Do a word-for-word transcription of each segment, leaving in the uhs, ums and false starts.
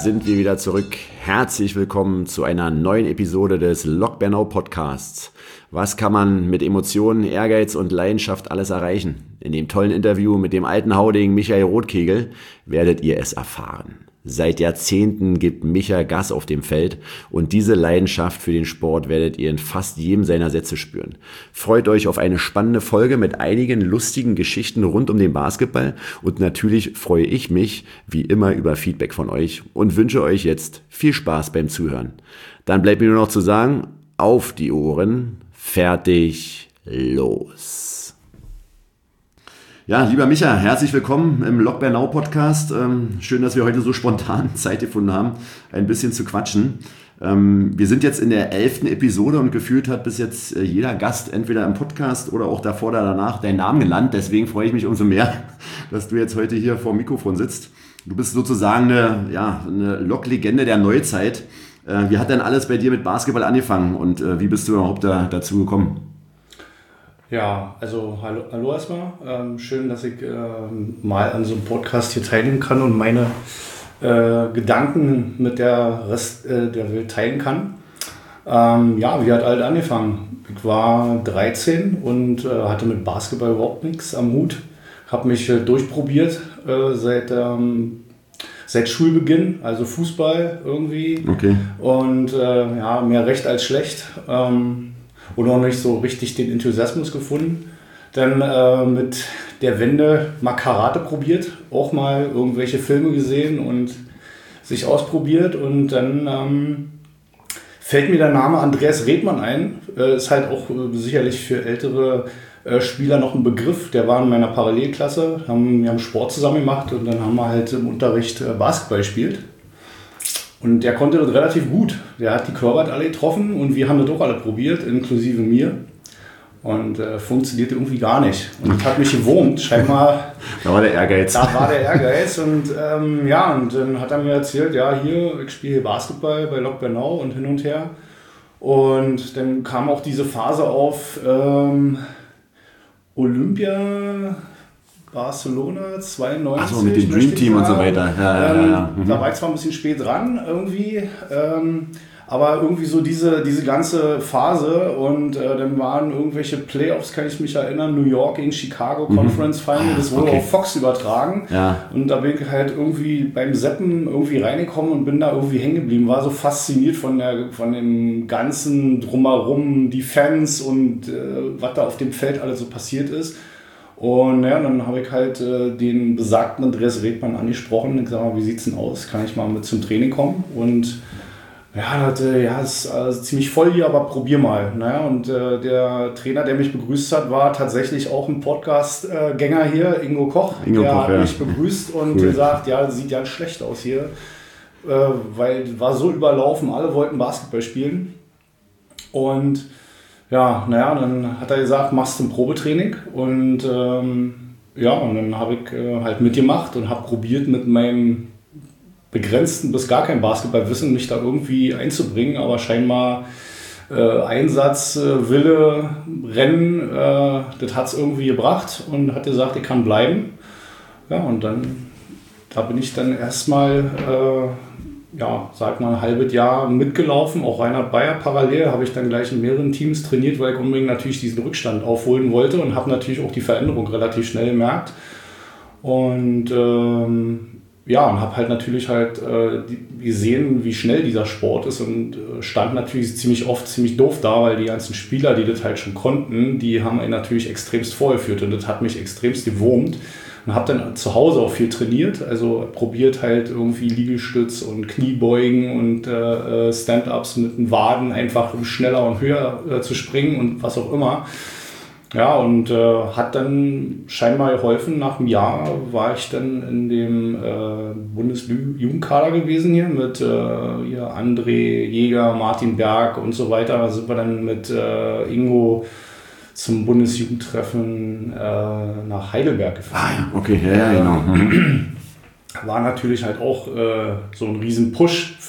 sind wir wieder zurück. Herzlich willkommen zu einer neuen Episode des Lok Bernau Podcasts. Was kann man mit Emotionen, Ehrgeiz und Leidenschaft alles erreichen? In dem tollen Interview mit dem alten Hauding Michael Rothkegel werdet ihr es erfahren. Seit Jahrzehnten gibt Micha Gas auf dem Feld und diese Leidenschaft für den Sport werdet ihr in fast jedem seiner Sätze spüren. Freut euch auf eine spannende Folge mit einigen lustigen Geschichten rund um den Basketball und natürlich freue ich mich wie immer über Feedback von euch und wünsche euch jetzt viel Spaß beim Zuhören. Dann bleibt mir nur noch zu sagen, auf die Ohren, fertig, los! Ja, lieber Micha, herzlich willkommen im Lok Bernau Podcast. Ähm, schön, dass wir heute so spontan Zeit gefunden haben, ein bisschen zu quatschen. Ähm, wir sind jetzt in der elften Episode und gefühlt hat bis jetzt äh, jeder Gast entweder im Podcast oder auch davor oder danach deinen Namen genannt. Deswegen freue ich mich umso mehr, dass du jetzt heute hier vor dem Mikrofon sitzt. Du bist sozusagen eine, ja, eine Lok-Legende der Neuzeit. Äh, wie hat denn alles bei dir mit Basketball angefangen und äh, wie bist du überhaupt da, dazu gekommen? Ja, also hallo, hallo erstmal. Ähm, schön, dass ich ähm, mal an so einem Podcast hier teilnehmen kann und meine äh, Gedanken mit der Rest äh, der Welt teilen kann. Ähm, ja, wie hat alles angefangen? Ich war dreizehn und äh, hatte mit Basketball überhaupt nichts am Hut. Habe mich äh, durchprobiert äh, seit, ähm, seit Schulbeginn, also Fußball irgendwie. Okay. Und äh, ja, mehr recht als schlecht. Ähm, und noch nicht so richtig den Enthusiasmus gefunden. Dann äh, mit der Wende mal Karate probiert, auch mal irgendwelche Filme gesehen und sich ausprobiert. Und dann ähm, fällt mir der Name Andreas Redmann ein. Äh, ist halt auch äh, sicherlich für ältere äh, Spieler noch ein Begriff. Der war in meiner Parallelklasse, haben, wir haben Sport zusammen gemacht und dann haben wir halt im Unterricht äh, Basketball gespielt. Und der konnte das relativ gut. Der hat die Körper alle getroffen und wir haben das auch alle probiert, inklusive mir. Und äh, funktionierte irgendwie gar nicht. Und das hat mich gewurmt, scheinbar. Da war der Ehrgeiz. Da war der Ehrgeiz. Und ähm, ja, und dann hat er mir erzählt, ja, hier, ich spiele hier Basketball bei Lok Bernau und hin und her. Und dann kam auch diese Phase auf ähm, Olympia... Barcelona zweiundneunzig. Achso, mit dem Dream Team und so weiter. Ja, ja, ja, ja. Mhm. Da war ich zwar ein bisschen spät dran irgendwie, ähm, aber irgendwie so diese, diese ganze Phase und äh, dann waren irgendwelche Playoffs, kann ich mich erinnern, New York gegen Chicago, mhm. Conference Final, das wurde okay. auf Fox übertragen. Ja. Und da bin ich halt irgendwie beim Seppen irgendwie reingekommen und bin da irgendwie hängen geblieben, war so fasziniert von, der, von dem ganzen Drumherum, die Fans und äh, was da auf dem Feld alles so passiert ist. Und ja, dann habe ich halt äh, den besagten Andreas Redmann angesprochen. Ich sage mal, wie sieht's denn aus? Kann ich mal mit zum Training kommen? Und ja, das äh, ja, ist äh, ziemlich voll hier, aber probier mal. Naja, und äh, der Trainer, der mich begrüßt hat, war tatsächlich auch ein Podcast-Gänger hier, Ingo Koch. Ingo der Koch, hat ja. mich begrüßt und cool. gesagt, ja, das sieht ja schlecht aus hier. Äh, weil war so überlaufen, alle wollten Basketball spielen. Und ja, naja, dann hat er gesagt, machst du ein Probetraining und ähm, ja, und dann habe ich äh, halt mitgemacht und habe probiert mit meinem begrenzten bis gar kein Basketballwissen mich da irgendwie einzubringen, aber scheinbar äh, Einsatz, äh, Wille, Rennen, äh, das hat es irgendwie gebracht und hat gesagt, ich kann bleiben. Ja, und dann, da bin ich dann erstmal... Äh, ja, sag mal ein halbes Jahr mitgelaufen, auch Reinhard Bayer parallel, habe ich dann gleich in mehreren Teams trainiert, weil ich unbedingt natürlich diesen Rückstand aufholen wollte und habe natürlich auch die Veränderung relativ schnell gemerkt. Und ähm, ja, und habe halt natürlich halt äh, gesehen, wie schnell dieser Sport ist und äh, stand natürlich ziemlich oft ziemlich doof da, weil die ganzen Spieler, die das halt schon konnten, die haben einen natürlich extremst vorgeführt und das hat mich extremst gewurmt. Und habe dann zu Hause auch viel trainiert, also probiert halt irgendwie Liegestütz und Kniebeugen und äh, Stand-Ups mit den Waden einfach schneller und höher äh, zu springen und was auch immer. Ja, und äh, hat dann scheinbar geholfen. Nach einem Jahr war ich dann in dem äh, Bundesjugendkader gewesen hier mit äh, hier André Jäger, Martin Berg und so weiter. Da sind wir dann mit äh, Ingo zum Bundesjugendtreffen äh, nach Heidelberg gefahren. Ah ja, okay, ja, ja genau. Mhm. War natürlich halt auch äh, so ein riesen Push für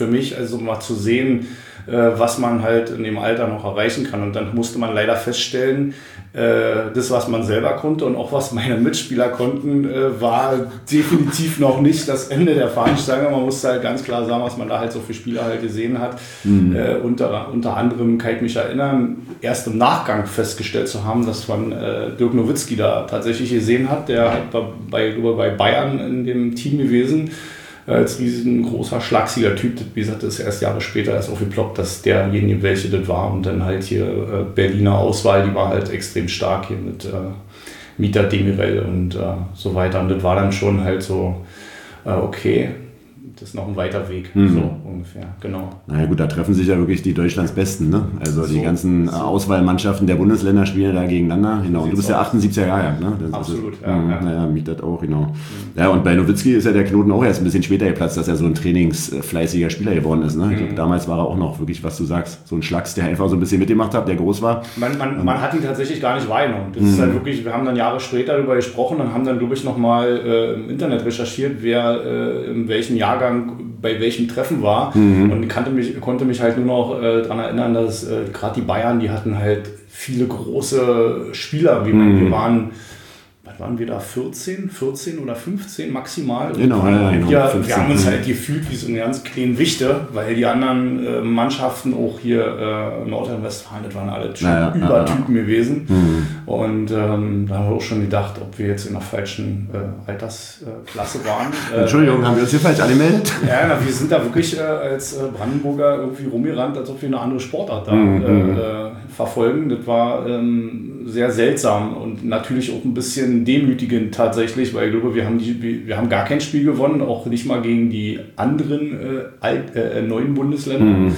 für mich, also mal zu sehen, was man halt in dem Alter noch erreichen kann. Und dann musste man leider feststellen, das, was man selber konnte und auch was meine Mitspieler konnten, war definitiv noch nicht das Ende der Fahnenstange. Man musste halt ganz klar sagen, was man da halt so für Spieler halt gesehen hat. Mhm. Äh, unter, unter anderem kann ich mich erinnern, erst im Nachgang festgestellt zu haben, dass man äh, Dirk Nowitzki da tatsächlich gesehen hat. Der hat bei, bei Bayern in dem Team gewesen, als riesengroßer, schlagsiger Typ. Wie gesagt, das ist erst Jahre später erst aufgeploppt, dass derjenige, welche das war. Und dann halt hier äh, Berliner Auswahl, die war halt extrem stark hier mit äh, Mieter Demirel und äh, so weiter. Und das war dann schon halt so, äh, okay, das ist noch ein weiter Weg, mhm. so ungefähr, genau. Na ja gut, da treffen sich ja wirklich die Deutschlands Besten, ne? Also so, die ganzen so. Auswahlmannschaften der Bundesländer spielen da gegeneinander, genau. Und du bist ja achtundsiebziger Jahrgang, ne? Das Absolut, ist, ja. Mh, ja. Naja, mich das auch, genau. Mhm. Ja, und bei Nowitzki ist ja der Knoten auch erst ein bisschen später geplatzt, dass er so ein trainingsfleißiger Spieler geworden ist, ne? Mhm. Ich glaub, damals war er auch noch wirklich, was du sagst, so ein Schlacks, der einfach so ein bisschen mitgemacht hat, der groß war. Man, man, ähm. man hat ihn tatsächlich gar nicht wahrgenommen. Das mhm. ist halt wirklich, wir haben dann Jahre später darüber gesprochen und haben dann, glaube ich, nochmal äh, im Internet recherchiert, wer äh, in welchem Jahrgang bei welchem Treffen war mhm. und kannte mich, konnte mich halt nur noch äh, daran erinnern, dass äh, gerade die Bayern, die hatten halt viele große Spieler, wie mhm. wir waren, was waren wir da, vierzehn, vierzehn oder fünfzehn maximal. Genau, ja, genau. Wir, wir haben uns halt gefühlt wie so eine ganz kleine Wichte, weil die anderen äh, Mannschaften auch hier äh, in Nordrhein-Westfalen, das waren alle schon ja, Übertypen ja, ja. gewesen. Mhm. Und ähm, da haben wir auch schon gedacht, ob wir jetzt in der falschen äh, Altersklasse waren. Entschuldigung, äh, haben wir uns hier falsch angemeldet? Ja, na, wir sind da wirklich äh, als äh, Brandenburger irgendwie rumgerannt, als ob wir eine andere Sportart da mhm. äh, verfolgen. Das war ähm, sehr seltsam und natürlich auch ein bisschen demütigend tatsächlich, weil ich glaube, wir haben, die, wir haben gar kein Spiel gewonnen, auch nicht mal gegen die anderen äh, alt, äh, neuen Bundesländer. Mhm.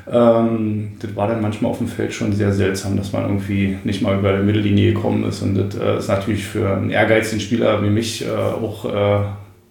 Ähm, das war dann manchmal auf dem Feld schon sehr seltsam, dass man irgendwie nicht mal über die Mittellinie gekommen ist. Und das äh, ist natürlich für einen ehrgeizigen Spieler wie mich äh, auch äh,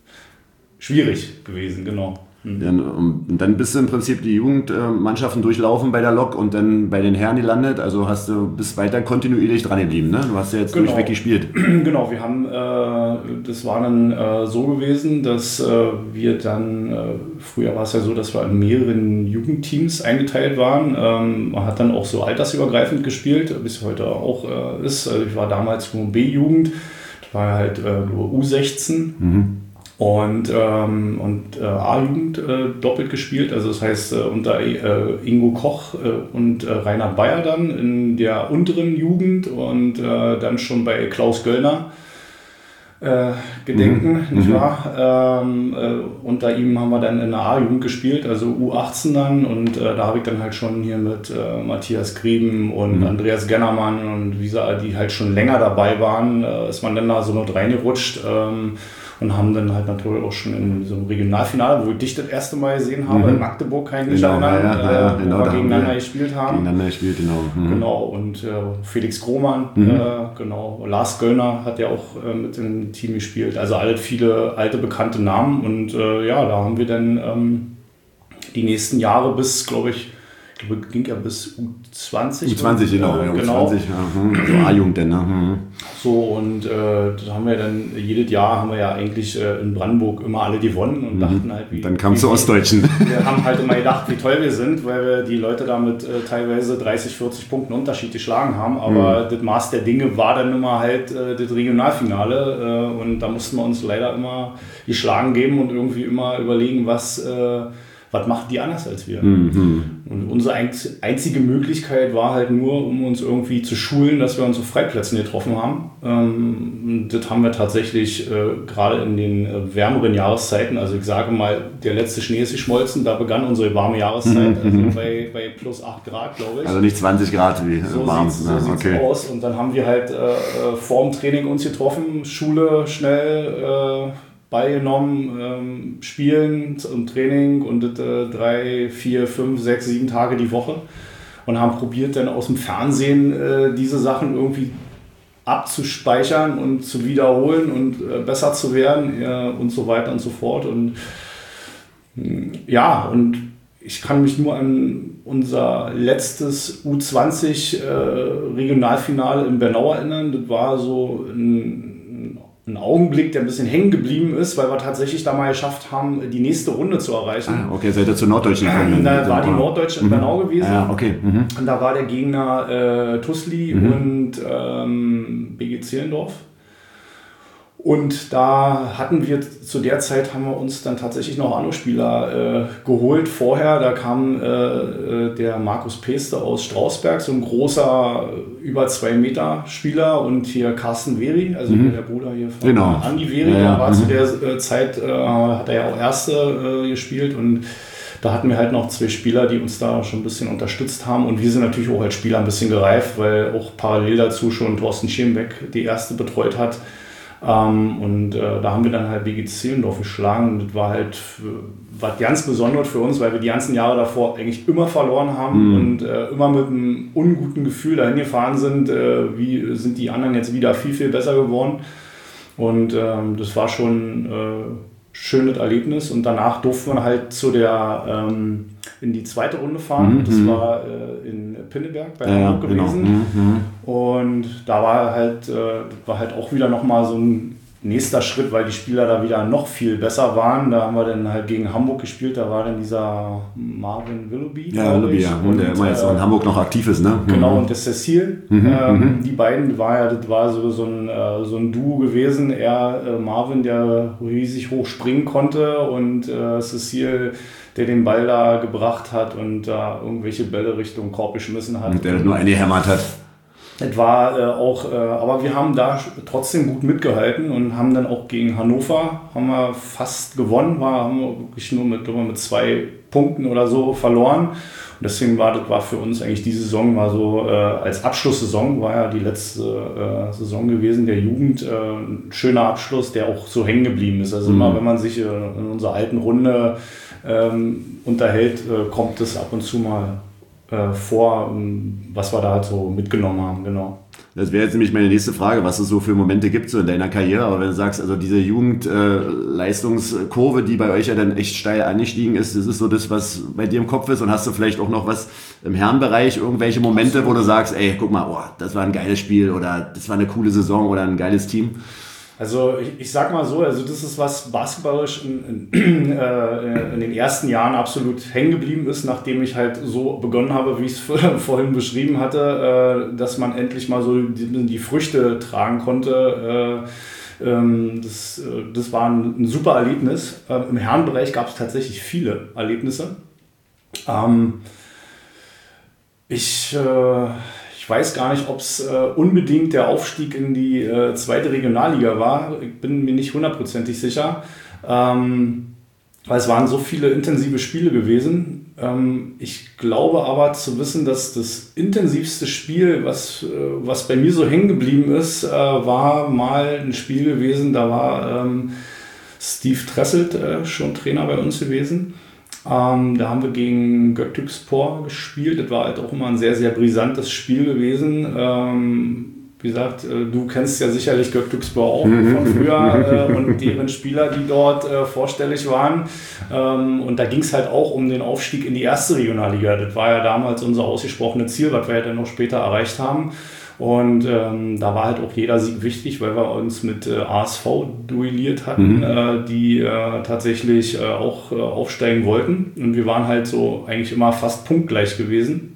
schwierig gewesen, genau. Ja, und dann bist du im Prinzip die Jugendmannschaften durchlaufen bei der Lok und dann bei den Herren gelandet. Also hast du bist weiter kontinuierlich dran geblieben, ne? Du hast ja jetzt genau. durchweg gespielt. Genau, wir haben, äh, das war dann äh, so gewesen, dass äh, wir dann, äh, früher war es ja so, dass wir in mehreren Jugendteams eingeteilt waren. Ähm, man hat dann auch so altersübergreifend gespielt, bis heute auch äh, ist. Also ich war damals nur B-Jugend, das war halt äh, nur U sechzehn. Mhm. Und, ähm, und äh, A-Jugend äh, doppelt gespielt, also das heißt äh, unter äh, Ingo Koch äh, und äh, Reinhard Bayer dann in der unteren Jugend und äh, dann schon bei Klaus Göllner äh, gedenken, mhm. nicht mhm. wahr? Ähm, äh, unter ihm haben wir dann in der A-Jugend gespielt, also U achtzehn dann und äh, da habe ich dann halt schon hier mit äh, Matthias Grieben und mhm. Andreas Gennermann und wie sie, die halt schon länger dabei waren, äh, ist man dann da so mit reingerutscht. Ähm, Und haben dann halt natürlich auch schon in so einem Regionalfinale, wo ich dich das erste Mal gesehen habe, mhm. in Magdeburg, kann ich mich genau, erinnern, ja, ja, ja, äh, wo genau, wir gegeneinander wir gespielt haben. Gegeneinander gespielt, genau. Mhm. Genau, und äh, Felix Grohmann, mhm. äh, genau, Lars Göllner hat ja auch äh, mit im Team gespielt. Also alle viele alte, bekannte Namen. Und äh, ja, da haben wir dann ähm, die nächsten Jahre bis, glaube ich, Ich glaube, ging ja bis U zwanzig. U zwanzig, genau. Ja, ja, genau. U zwanzig, ja. So A-Jugend denn, ne? Mhm. So, und äh, da haben wir dann, jedes Jahr haben wir ja eigentlich äh, in Brandenburg immer alle gewonnen und mhm. dachten halt, wie. Dann kam es zu Ostdeutschen. Wir haben halt immer gedacht, wie toll wir sind, weil wir die Leute damit äh, teilweise dreißig, vierzig Punkten Unterschied geschlagen haben. Aber mhm. das Maß der Dinge war dann immer halt äh, das Regionalfinale äh, und da mussten wir uns leider immer geschlagen geben und irgendwie immer überlegen, was. Äh, Was machen die anders als wir? Mhm. Und unsere einzige Möglichkeit war halt nur, um uns irgendwie zu schulen, dass wir uns auf Freiplätzen getroffen haben. Ähm, das haben wir tatsächlich äh, gerade in den äh, wärmeren Jahreszeiten, also ich sage mal, der letzte Schnee ist geschmolzen, da begann unsere warme Jahreszeit, mhm. also bei, bei plus acht Grad, glaube ich. Also nicht zwanzig Grad wie so warm. Sieht's, so sieht es okay. aus. Und dann haben wir halt äh, vorm Training uns getroffen, Schule schnell, äh, Ball genommen, ähm, spielen und Training und äh, drei, vier, fünf, sechs, sieben Tage die Woche und haben probiert dann aus dem Fernsehen äh, diese Sachen irgendwie abzuspeichern und zu wiederholen und äh, besser zu werden äh, und so weiter und so fort. Und mh, ja, und ich kann mich nur an unser letztes U zwanzig äh, Regionalfinale in Bernau erinnern. Das war so ein ein Augenblick, der ein bisschen hängen geblieben ist, weil wir tatsächlich da mal geschafft haben, die nächste Runde zu erreichen. Ah, okay, seid ihr zur Norddeutschen gekommen? Da war die Norddeutsche in mhm. Bernau gewesen. Ja, okay. Mhm. Und da war der Gegner äh, Tussli mhm. und ähm, B G Zehlendorf. Und da hatten wir, zu der Zeit haben wir uns dann tatsächlich noch Anno-Spieler äh, geholt. Vorher, da kam äh, der Markus Pester aus Strausberg, so ein großer, über zwei Meter Spieler, und hier Carsten Veri, also mhm. der Bruder hier von genau. Andi Veri, ja, der ja. war mhm. zu der äh, Zeit, äh, hat er ja auch Erste äh, gespielt, und da hatten wir halt noch zwei Spieler, die uns da schon ein bisschen unterstützt haben, und wir sind natürlich auch als Spieler ein bisschen gereift, weil auch parallel dazu schon Thorsten Schembeck die Erste betreut hat. Ähm, und äh, da haben wir dann halt B G Zehlendorf geschlagen, und das war halt was ganz Besonderes für uns, weil wir die ganzen Jahre davor eigentlich immer verloren haben mhm. und äh, immer mit einem unguten Gefühl dahin gefahren sind, äh, wie sind die anderen jetzt wieder viel, viel besser geworden, und ähm, das war schon äh, schönes Erlebnis, und danach durften wir halt zu der ähm, in die zweite Runde fahren. Mhm. Das war äh, in Pinneberg bei ja, Hamburg gewesen. Genau. Mhm. Und da war halt, äh, war halt auch wieder nochmal so ein nächster Schritt, weil die Spieler da wieder noch viel besser waren. Da haben wir dann halt gegen Hamburg gespielt, da war dann dieser Marvin Willoughby. Ja, Willoughby, ja. Und der immer jetzt auch in Hamburg noch aktiv ist, ne? Genau, mhm. und der Cecil. Mhm. Ähm, die beiden, war ja, das war so, so, ein, äh, so ein Duo gewesen. Er, äh, Marvin, der riesig hoch springen konnte, und äh, Cecil, der den Ball da gebracht hat und da äh, irgendwelche Bälle Richtung Korb geschmissen hat. Und der nur eine hämmert hat. Es war äh, auch, äh, aber wir haben da trotzdem gut mitgehalten und haben dann auch gegen Hannover haben wir fast gewonnen, war, haben wir wirklich nur mit, mit zwei Punkten oder so verloren. Und deswegen war das war für uns eigentlich die Saison war so äh, als Abschlusssaison, war ja die letzte äh, Saison gewesen der Jugend, äh, ein schöner Abschluss, der auch so hängen geblieben ist. Also mhm. immer wenn man sich äh, in unserer alten Runde ähm, unterhält, äh, kommt es ab und zu mal vor, was wir da halt so mitgenommen haben, genau. Das wäre jetzt nämlich meine nächste Frage, was es so für Momente gibt so in deiner Karriere, aber wenn du sagst, also diese Jugendleistungskurve, äh, die bei euch ja dann echt steil angestiegen ist, das ist so das, was bei dir im Kopf ist, und hast du vielleicht auch noch was im Herrenbereich, irgendwelche Momente, Absolut. Wo du sagst, ey, guck mal, oh, das war ein geiles Spiel oder das war eine coole Saison oder ein geiles Team? Also ich, ich sag mal so, also das ist was basketballisch in, in, äh, in den ersten Jahren absolut hängen geblieben ist, nachdem ich halt so begonnen habe, wie ich es vorhin beschrieben hatte, äh, dass man endlich mal so die, die Früchte tragen konnte. Äh, ähm, das, das war ein, ein super Erlebnis. Äh, Im Herrenbereich gab es tatsächlich viele Erlebnisse. Ähm, ich... Äh, Ich weiß gar nicht, ob es äh, unbedingt der Aufstieg in die äh, zweite Regionalliga war. Ich bin mir nicht hundertprozentig sicher, ähm, weil es waren so viele intensive Spiele gewesen. Ähm, ich glaube aber zu wissen, dass das intensivste Spiel, was, äh, was bei mir so hängen geblieben ist, äh, war mal ein Spiel gewesen, da war ähm, Steve Tresselt äh, schon Trainer bei uns gewesen. Ähm, da haben wir gegen Göktürkspor gespielt. Das war halt auch immer ein sehr, sehr brisantes Spiel gewesen. Ähm, wie gesagt, äh, du kennst ja sicherlich Göktürkspor auch von früher äh, und deren Spieler, die dort äh, vorstellig waren. Ähm, und da ging es halt auch um den Aufstieg in die erste Regionalliga. Das war ja damals unser ausgesprochene Ziel, was wir ja dann noch später erreicht haben. Und ähm, da war halt auch jeder Sieg wichtig, weil wir uns mit äh, A S V duelliert hatten, mhm. äh, die äh, tatsächlich äh, auch äh, aufsteigen wollten. Und wir waren halt so eigentlich immer fast punktgleich gewesen.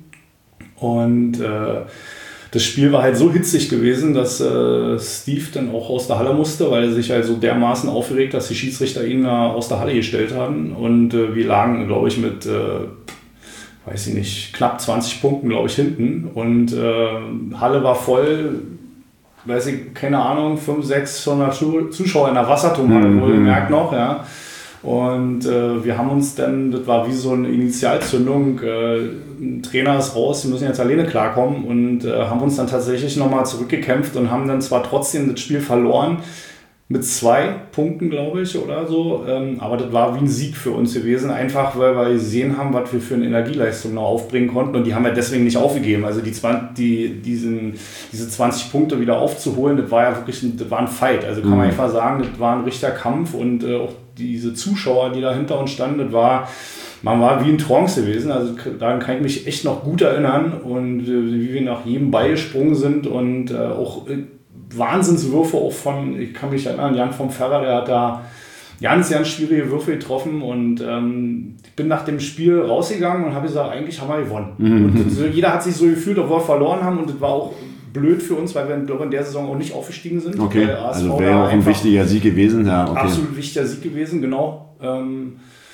Und äh, das Spiel war halt so hitzig gewesen, dass äh, Steve dann auch aus der Halle musste, weil er sich halt so dermaßen aufgeregt, dass die Schiedsrichter ihn äh, aus der Halle gestellt haben. Und äh, wir lagen, glaube ich, mit... Äh, weiß ich nicht, knapp zwanzig Punkten, glaube ich, hinten. Und äh, Halle war voll, weiß ich, keine Ahnung, fünfhundert, sechshundert Zuschauer in der Wasserturmhalle, mhm. wohlgemerkt noch, ja. Und äh, wir haben uns dann, das war wie so eine Initialzündung, äh, ein Trainer ist raus, wir müssen jetzt alleine klarkommen, und äh, haben uns dann tatsächlich nochmal zurückgekämpft und haben dann zwar trotzdem das Spiel verloren, mit zwei Punkten, glaube ich, oder so. Ähm, aber das war wie ein Sieg für uns gewesen, einfach weil wir gesehen haben, was wir für eine Energieleistung noch aufbringen konnten. Und die haben wir deswegen nicht aufgegeben. Also die, die, diesen, diese zwanzig Punkte wieder aufzuholen, das war ja wirklich ein, das war ein Fight. Also kann man mhm. einfach sagen, das war ein richtiger Kampf. Und äh, auch diese Zuschauer, die da hinter uns standen, das war, man war wie in Trance gewesen. Also daran kann ich mich echt noch gut erinnern. Und äh, wie wir nach jedem Ball gesprungen sind und äh, auch... Äh, Wahnsinnswürfe auch von, ich kann mich erinnern, Jan vom Ferrer, der hat da ganz, ganz schwierige Würfe getroffen und ähm, ich bin nach dem Spiel rausgegangen und habe gesagt, eigentlich haben wir gewonnen. Mhm. Und so, jeder hat sich so gefühlt, obwohl wir verloren haben und das war auch blöd für uns, weil wir glaube in der Saison auch nicht aufgestiegen sind. Okay, also wäre auch ein wichtiger Sieg gewesen. Ja, okay. Absolut wichtiger Sieg gewesen, genau. Ähm,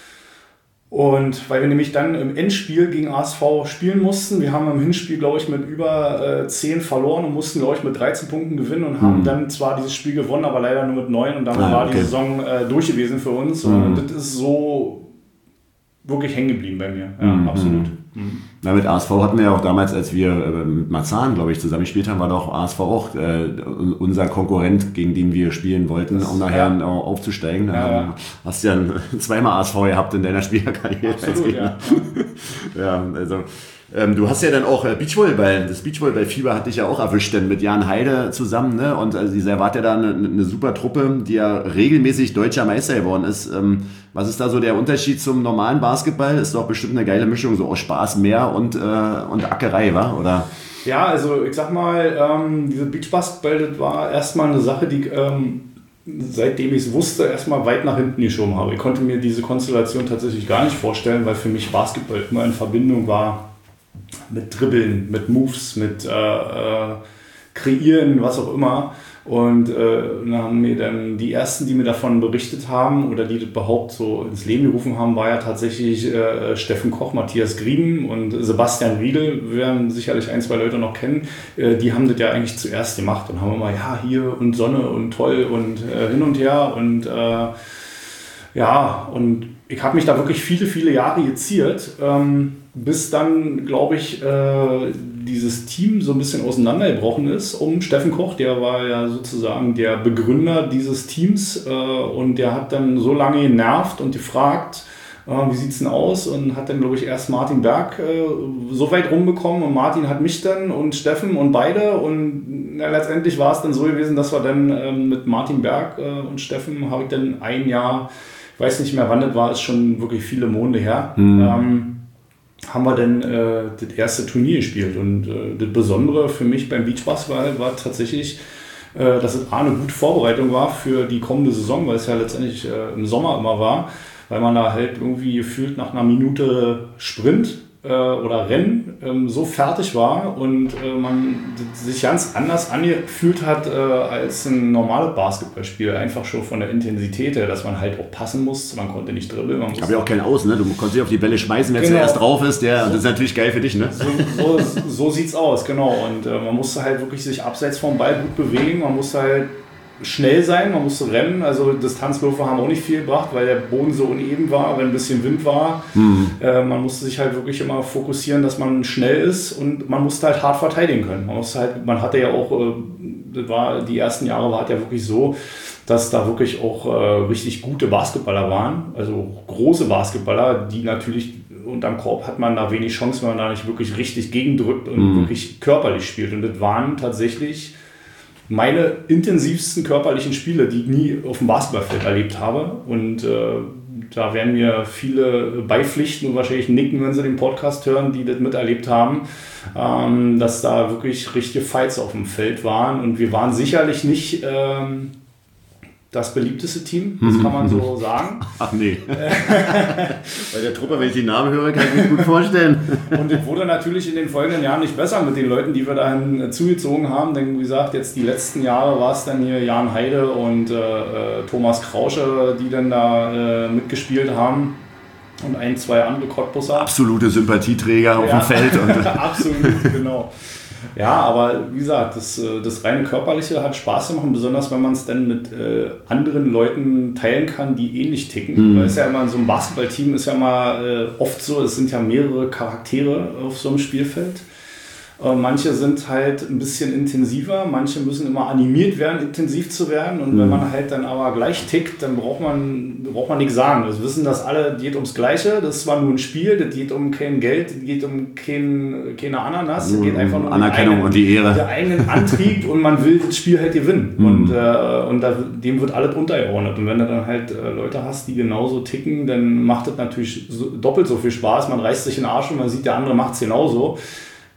Und weil wir nämlich dann im Endspiel gegen A S V spielen mussten, wir haben im Hinspiel, glaube ich, mit über äh, zehn verloren und mussten, glaube ich, mit dreizehn Punkten gewinnen und haben mhm. dann zwar dieses Spiel gewonnen, aber leider nur mit neun und damit ah, war okay. die Saison äh, durch gewesen für uns. Mhm. Und das ist so wirklich hängen geblieben bei mir. Ja, mhm. absolut. Mhm. Na, mit A S V hatten wir ja auch damals, als wir äh, mit Marzahn, glaube ich, zusammen gespielt haben, war doch A S V auch äh, unser Konkurrent, gegen den wir spielen wollten, das, um nachher ja. aufzusteigen. Ja, ähm, ja. Hast ja zweimal A S V gehabt in deiner Spielerkarriere. Absolut, ja. ja, also ähm, du hast ja dann auch äh, Beachvolleyball, das Beachvolleyball-Fieber hat dich ja auch erwischt, denn mit Jan Heide zusammen, ne? Und also dieser wart ja da eine, eine super Truppe, die ja regelmäßig deutscher Meister geworden ist. Ähm, was ist da so der Unterschied zum normalen Basketball? Ist doch bestimmt eine geile Mischung, so aus Spaß mehr und, äh, und Ackerei, wa? Oder? Ja, also ich sag mal, ähm, diese Beachbasketball, das war erstmal eine Sache, die ähm, seitdem ich es wusste, erstmal weit nach hinten geschoben habe. Ich konnte mir diese Konstellation tatsächlich gar nicht vorstellen, weil für mich Basketball immer in Verbindung war mit Dribbeln, mit Moves, mit äh, äh, Kreieren, was auch immer. Und äh, dann haben mir dann die ersten, die mir davon berichtet haben oder die das überhaupt so ins Leben gerufen haben, war ja tatsächlich äh, Steffen Koch, Matthias Grieben und Sebastian Riedel, wir werden sicherlich ein, zwei Leute noch kennen, äh, die haben das ja eigentlich zuerst gemacht und haben immer, ja, hier und Sonne und toll und äh, hin und her und äh, ja, und ich habe mich da wirklich viele, viele Jahre geziert, ähm, bis dann, glaube ich, äh, dieses Team so ein bisschen auseinandergebrochen ist um Steffen Koch. Der war ja sozusagen der Begründer dieses Teams äh, und der hat dann so lange genervt und gefragt, äh, wie sieht es denn aus? Und hat dann, glaube ich, erst Martin Berg äh, so weit rumbekommen und Martin hat mich dann und Steffen und beide und ja, letztendlich war es dann so gewesen, dass wir dann äh, mit Martin Berg äh, und Steffen habe ich dann ein Jahr, ich weiß nicht mehr wann das war, ist schon wirklich viele Monde her, mhm. ähm, haben wir dann äh, das erste Turnier gespielt. Und äh, das Besondere für mich beim Beachbasketball war tatsächlich, äh, dass es A, eine gute Vorbereitung war für die kommende Saison, weil es ja letztendlich äh, im Sommer immer war, weil man da halt irgendwie gefühlt nach einer Minute Sprint äh, oder Rennen ähm, so fertig war und äh, man sich ganz anders angefühlt hat äh, als ein normales Basketballspiel. Einfach schon von der Intensität her, dass man halt auch passen muss. Man konnte nicht dribbeln. Man ich habe ja auch keinen Aus, ne? Du konntest dich auf die Bälle schmeißen, wer genau. zuerst drauf ist. Der, das ist natürlich geil für dich, ne? So, so, so sieht's aus, genau. Und äh, man musste halt wirklich sich abseits vom Ball gut bewegen. Man musste halt schnell sein, man musste rennen, also Distanzwürfe haben auch nicht viel gebracht, weil der Boden so uneben war, wenn ein bisschen Wind war. Mhm. Äh, man musste sich halt wirklich immer fokussieren, dass man schnell ist und man musste halt hart verteidigen können. Man musste halt, man hatte ja auch, äh, das war, die ersten Jahre war es ja wirklich so, dass da wirklich auch äh, richtig gute Basketballer waren, also große Basketballer, die natürlich unterm Korb hat man da wenig Chance, wenn man da nicht wirklich richtig gegendrückt und mhm. wirklich körperlich spielt. Und das waren tatsächlich meine intensivsten körperlichen Spiele, die ich nie auf dem Basketballfeld erlebt habe. Und äh, da werden mir viele beipflichten und wahrscheinlich nicken, wenn sie den Podcast hören, die das miterlebt haben, ähm, dass da wirklich richtige Fights auf dem Feld waren. Und wir waren sicherlich nicht ähm, das beliebteste Team, das kann man so sagen. Ach nee. Bei der Truppe, wenn ich die Namen höre, kann ich mir gut vorstellen. Und es wurde natürlich in den folgenden Jahren nicht besser mit den Leuten, die wir dahin zugezogen haben. Denn wie gesagt, jetzt die letzten Jahre war es dann hier Jan Heide und äh, Thomas Krausche, die dann da äh, mitgespielt haben. Und ein, zwei andere Cottbusser. Absolute Sympathieträger auf ja. dem Feld. Und Absolut, genau. Ja, aber wie gesagt, das, das reine Körperliche hat Spaß gemacht, besonders wenn man es dann mit äh, anderen Leuten teilen kann, die ähnlich ticken. Mhm. Weil es ja immer so ein Basketballteam ist ja mal äh, oft so, es sind ja mehrere Charaktere auf so einem Spielfeld. Äh, manche sind halt ein bisschen intensiver, manche müssen immer animiert werden, intensiv zu werden. Und mhm. wenn man halt dann aber gleich tickt, dann braucht man, braucht man nichts sagen. Wir wissen, dass alle, es geht ums Gleiche, das war nur ein Spiel, das geht um kein Geld, das geht um kein, keine Ananas, es geht einfach nur um Anerkennung eigenen, und die Ehre. Den eigenen Antrieb und man will das Spiel halt gewinnen. Mhm. Und, äh, und da, dem wird alles untergeordnet. Und wenn du dann halt äh, Leute hast, die genauso ticken, dann macht das natürlich so, doppelt so viel Spaß. Man reißt sich in den Arsch und man sieht, der andere macht es genauso.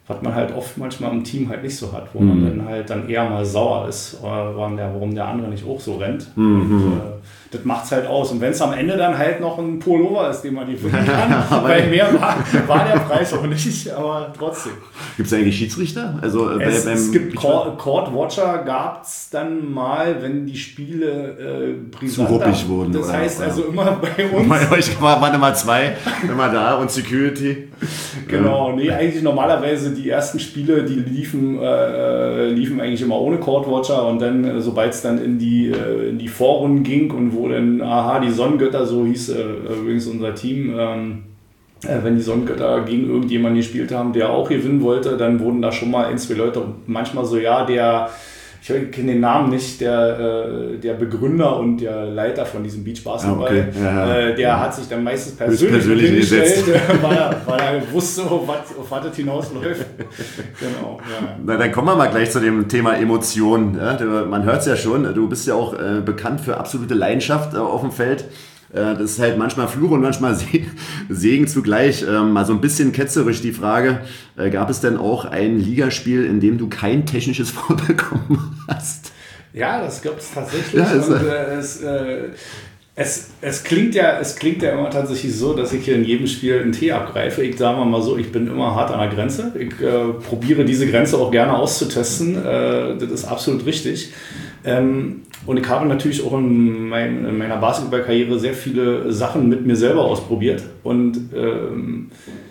was man halt oft manchmal im Team halt nicht so hat, wo man dann halt dann eher mal sauer ist, warum der, warum der andere nicht auch so rennt. Mhm. Und, äh, das macht es halt aus. Und wenn es am Ende dann halt noch ein Pullover ist, den man die finden kann, weil mehr war, war der Preis auch nicht, aber trotzdem. Gibt es eigentlich Schiedsrichter? Also, äh, es, bei, es gibt Court, Court Watcher, gab es dann mal, wenn die Spiele äh, brisanter, zu ruppig wurden. Das oder, heißt oder. also immer bei uns. Bei euch waren immer zwei, immer da und Security. Genau, nee, eigentlich normalerweise die ersten Spiele, die liefen, äh, liefen eigentlich immer ohne Court Watcher und dann, äh, sobald es dann in die, äh, in die Vorrunden ging und wo dann, aha, die Sonnengötter, so hieß äh, übrigens unser Team, ähm, äh, wenn die Sonnengötter gegen irgendjemanden gespielt haben, der auch gewinnen wollte, dann wurden da schon mal ein, zwei Leute, manchmal so, ja, der, ich kenne den Namen nicht, der, äh, der Begründer und der Leiter von diesem Beachbasketball, okay. ja, äh, der ja. hat sich dann meistens persönlich, persönlich hingestellt, weil er, weil er wusste, auf was, auf was das hinausläuft. Genau, ja. Na, dann kommen wir mal gleich zu dem Thema Emotionen. Ja, man hört es ja schon, du bist ja auch äh, bekannt für absolute Leidenschaft äh, auf dem Feld. Das ist halt manchmal Fluch und manchmal Segen zugleich. Ähm, mal so ein bisschen ketzerisch die Frage, äh, gab es denn auch ein Ligaspiel, in dem du kein technisches Foul bekommen hast? Ja, das gibt es tatsächlich. Ja, und, äh, es, äh, es, es, klingt ja, es klingt ja immer tatsächlich so, dass ich hier in jedem Spiel einen Tee abgreife. Ich sage mal so, ich bin immer hart an der Grenze. Ich äh, probiere diese Grenze auch gerne auszutesten. Äh, das ist absolut richtig. Ähm, Und ich habe natürlich auch in, mein, in meiner Basketballkarriere sehr viele Sachen mit mir selber ausprobiert. Und ähm,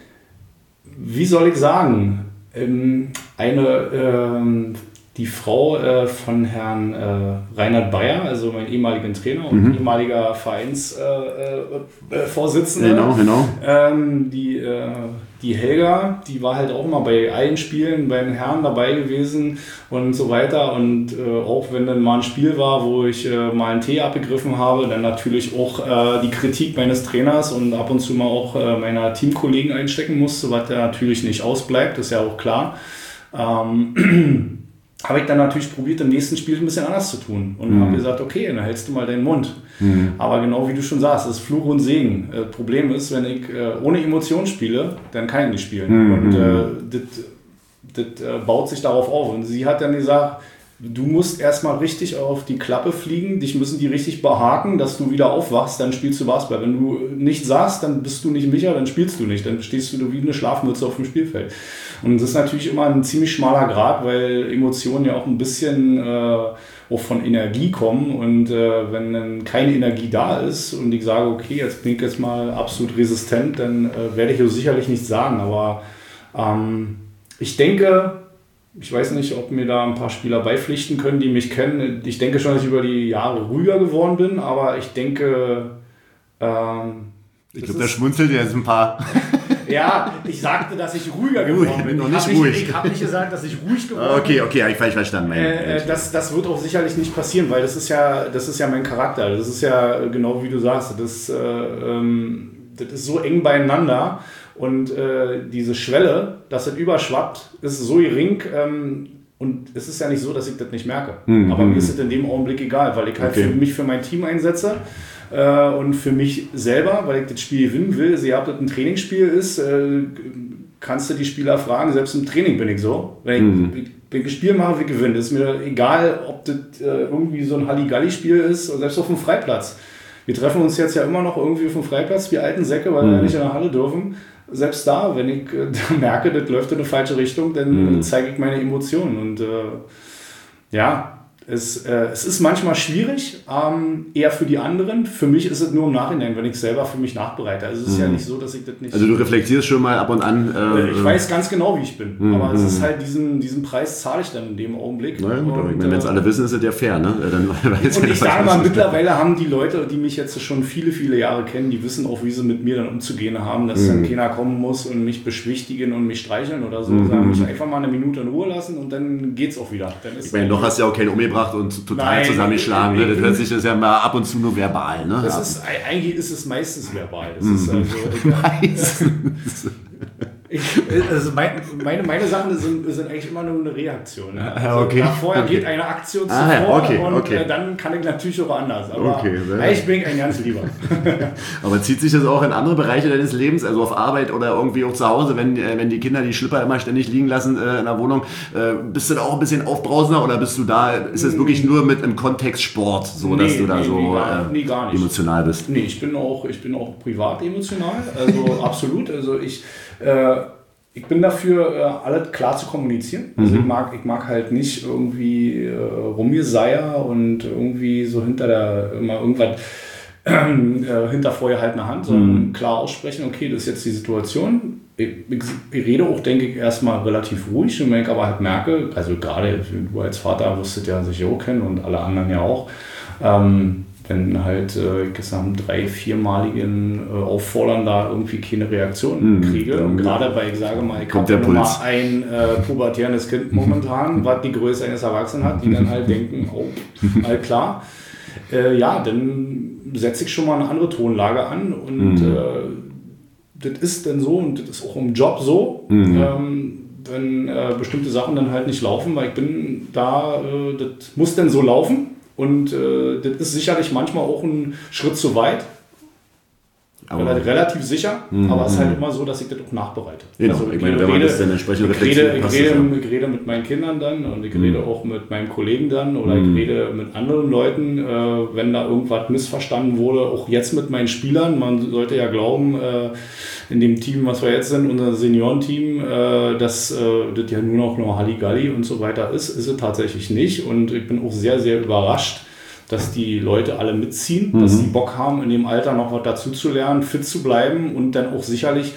wie soll ich sagen, ähm, eine, ähm, die Frau äh, von Herrn äh, Reinhard Bayer, also mein ehemaliger Trainer und mhm. ehemaliger Vereinsvorsitzender, äh, äh, genau, genau. Ähm, die, äh, die Helga, die war halt auch mal bei allen Spielen bei den Herren dabei gewesen und so weiter. Und äh, auch wenn dann mal ein Spiel war, wo ich äh, mal einen Tee abgegriffen habe, dann natürlich auch äh, die Kritik meines Trainers und ab und zu mal auch äh, meiner Teamkollegen einstecken musste, was ja natürlich nicht ausbleibt, ist ja auch klar. Ähm, habe ich dann natürlich probiert, im nächsten Spiel ein bisschen anders zu tun und mhm. habe gesagt, okay, dann hältst du mal deinen Mund. Mhm. Aber genau wie du schon sagst, das ist Fluch und Segen. Das Problem ist, wenn ich äh, ohne Emotionen spiele, dann kann ich nicht spielen. Mhm. Und äh, das, das äh, baut sich darauf auf. Und sie hat dann gesagt, du musst erstmal richtig auf die Klappe fliegen, dich müssen die richtig behaken, dass du wieder aufwachst, dann spielst du Basketball. Wenn du nicht saßt, dann bist du nicht Micha, dann spielst du nicht, dann stehst du wie eine Schlafmütze auf dem Spielfeld. Und das ist natürlich immer ein ziemlich schmaler Grat, weil Emotionen ja auch ein bisschen äh, auch von Energie kommen und äh, wenn dann keine Energie da ist und ich sage, okay, jetzt bin ich jetzt mal absolut resistent, dann äh, werde ich ja sicherlich nichts sagen, aber ähm, ich denke, ich weiß nicht, ob mir da ein paar Spieler beipflichten können, die mich kennen. Ich denke schon, dass ich über die Jahre ruhiger geworden bin, aber ich denke... Ähm, ich glaube, da schmunzelt jetzt ein paar. Ja, ich sagte, dass ich ruhiger geworden bin. Noch nicht ich ruhig. Ich habe nicht gesagt, dass ich ruhig geworden bin. Okay, okay, habe ich falsch verstanden. Äh, das, das wird auch sicherlich nicht passieren, weil das ist ja, das ist ja mein Charakter. Das ist ja genau wie du sagst. Das, äh, ähm, das ist so eng beieinander. Und äh, diese Schwelle, dass es überschwappt, ist so gering. Ähm, und es ist ja nicht so, dass ich das nicht merke. Mhm. Aber mir ist es in dem Augenblick egal, weil ich halt okay. für mich für mein Team einsetze äh, und für mich selber, weil ich das Spiel gewinnen will. Sie habt das ein Trainingsspiel ist, äh, kannst du die Spieler fragen. Selbst im Training bin ich so. Wenn mhm. ich, wenn ich ein Spiel mache, wie ich gewinne. Ist mir egal, ob das äh, irgendwie so ein Halligalli-Spiel ist oder selbst auf dem Freiplatz. Wir treffen uns jetzt ja immer noch irgendwie auf dem Freiplatz, wie alten Säcke, weil mhm. wir ja nicht in der Halle dürfen. Selbst da, wenn ich äh, merke, das läuft in eine falsche Richtung, dann mhm. zeige ich meine Emotionen. Und äh, ja, es, äh, es ist manchmal schwierig, ähm, eher für die anderen. Für mich ist es nur im Nachhinein, wenn ich selber für mich nachbereite. Also es ist mhm. ja nicht so, dass ich das nicht... Also du reflektierst schon mal ab und an... Äh, ich weiß ganz genau, wie ich bin. Mhm. Aber es ist halt, diesen, diesen Preis zahle ich dann in dem Augenblick. Na ja, gut, aber wenn es äh, alle wissen, ist es ja fair, ne? Dann weiß und ich sage mal, mittlerweile haben die Leute, die mich jetzt schon viele, viele Jahre kennen, die wissen auch, wie sie mit mir dann umzugehen haben, dass mhm. dann keiner kommen muss und mich beschwichtigen und mich streicheln oder so. Mhm. Sagen, mich einfach mal eine Minute in Ruhe lassen und dann geht's auch wieder. Dann ist ich meine, noch hast du ja auch keinen umgebracht und total Nein, zusammengeschlagen. Ne? Das hört sich das ja mal ab und zu nur verbal. Ne? Das ist, eigentlich ist es meistens verbal. Das ist also, meistens. Ich, also mein, meine, meine Sachen sind, sind eigentlich immer nur eine Reaktion. Ne? Also ah, okay. Vorher okay. geht eine Aktion ah, zuvor ja, okay, und okay. Äh, dann kann ich natürlich auch anders. Aber okay, eigentlich bin ich ein ganz lieber. Aber zieht sich das auch in andere Bereiche deines Lebens, also auf Arbeit oder irgendwie auch zu Hause, wenn, äh, wenn die Kinder die Schlipper immer ständig liegen lassen äh, in der Wohnung, äh, bist du da auch ein bisschen aufbrausender oder bist du da, ist es wirklich nur mit im Kontext Sport, so dass nee, du da nee, so nee, gar, äh, nee, gar nicht. emotional bist? Nee, ich bin auch, ich bin auch privat emotional, also absolut. Also ich, äh, ich bin dafür, äh, alles klar zu kommunizieren. Also mhm. ich mag, ich mag halt nicht irgendwie äh, Rumgeseier und irgendwie so hinter der, immer irgendwas äh, hinter vorgehaltener Hand, sondern mhm. klar aussprechen, okay, das ist jetzt die Situation. Ich, ich, ich rede auch, denke ich, erstmal relativ ruhig, und wenn ich aber halt merke, also gerade du als Vater wusstet ja sich auch kennen und alle anderen ja auch, ähm, wenn halt äh, ich nach einem drei-, viermaligen äh, Auffordern da irgendwie keine Reaktion mm, kriege. Und gerade bei, ich sage mal, ich habe nur mal ein äh, pubertierendes Kind momentan, was die Größe eines Erwachsenen hat, die dann halt denken, oh, halt klar. Äh, ja, dann setze ich schon mal eine andere Tonlage an und mm. äh, das ist dann so und das ist auch im Job so. Mm. Ähm, wenn äh, bestimmte Sachen dann halt nicht laufen, weil ich bin da, äh, das muss dann so laufen. Und äh, das ist sicherlich manchmal auch ein Schritt zu weit. Aber relativ sicher, mm, aber es ist halt immer so, dass ich das auch nachbereite. Genau, also, ich meine, wenn man das dann entsprechend reflektiert, ich, rede, ich, rede, ich rede mit meinen Kindern dann und ich mm. rede auch mit meinem Kollegen dann oder mm. ich rede mit anderen Leuten, äh, wenn da irgendwas missverstanden wurde, auch jetzt mit meinen Spielern. Man sollte ja glauben, äh, in dem Team, was wir jetzt sind, unser Seniorenteam, äh, dass äh, das ja nur noch nur Halligalli und so weiter ist, ist es tatsächlich nicht. Und ich bin auch sehr, sehr überrascht, dass die Leute alle mitziehen, mhm. dass sie Bock haben, in dem Alter noch was dazu zu lernen, fit zu bleiben und dann auch sicherlich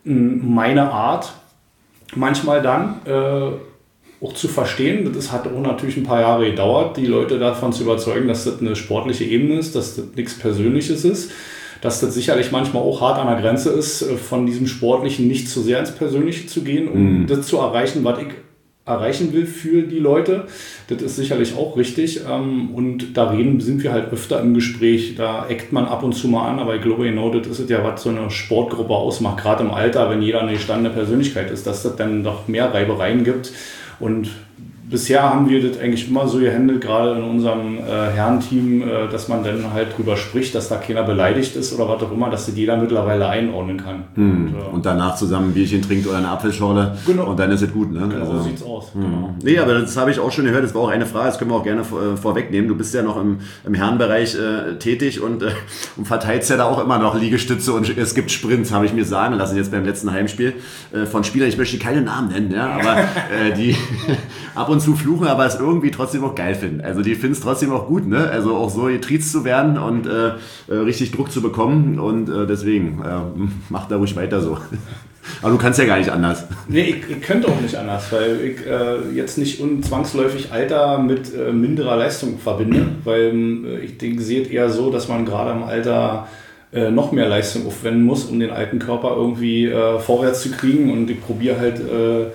meine Art manchmal dann äh, auch zu verstehen. Das hat auch natürlich ein paar Jahre gedauert, die Leute davon zu überzeugen, dass das eine sportliche Ebene ist, dass das nichts Persönliches ist, dass das sicherlich manchmal auch hart an der Grenze ist, von diesem Sportlichen nicht zu sehr ins Persönliche zu gehen, um mhm. das zu erreichen, was ich erreichen will für die Leute. Das ist sicherlich auch richtig. Und da reden sind wir halt öfter im Gespräch. Da eckt man ab und zu mal an, aber ich glaube genau, das ist ja, was so eine Sportgruppe ausmacht, gerade im Alter, wenn jeder eine gestandene Persönlichkeit ist, dass das dann doch mehr Reibereien gibt. Und bisher haben wir das eigentlich immer so gehandelt, gerade in unserem äh, Herrenteam, äh, dass man dann halt drüber spricht, dass da keiner beleidigt ist oder was auch immer, dass das jeder mittlerweile einordnen kann. Hm. Und, äh, und danach zusammen ein Bierchen trinkt oder eine Apfelschorle genau. und dann ist es gut. Ne? Genau, also, so sieht's aus. Hm. Genau. Nee, aber das habe ich auch schon gehört, das war auch eine Frage, das können wir auch gerne vor, vorwegnehmen. Du bist ja noch im, im Herrenbereich äh, tätig und, äh, und verteilst ja da auch immer noch Liegestütze und es gibt Sprints, habe ich mir sagen lassen, jetzt beim letzten Heimspiel äh, von Spielern, ich möchte keine Namen nennen, ja, aber äh, die ab und zu fluchen, aber es irgendwie trotzdem auch geil finden. Also die finden es trotzdem auch gut, ne? Also auch so getriezt zu werden und äh, richtig Druck zu bekommen und äh, deswegen äh, mach da ruhig weiter so. Aber du kannst ja gar nicht anders. Nee, ich, ich könnte auch nicht anders, weil ich äh, jetzt nicht unzwangsläufig Alter mit äh, minderer Leistung verbinde, weil äh, ich denke, sehe es eher so, dass man gerade im Alter äh, noch mehr Leistung aufwenden muss, um den alten Körper irgendwie äh, vorwärts zu kriegen und ich probiere halt, äh,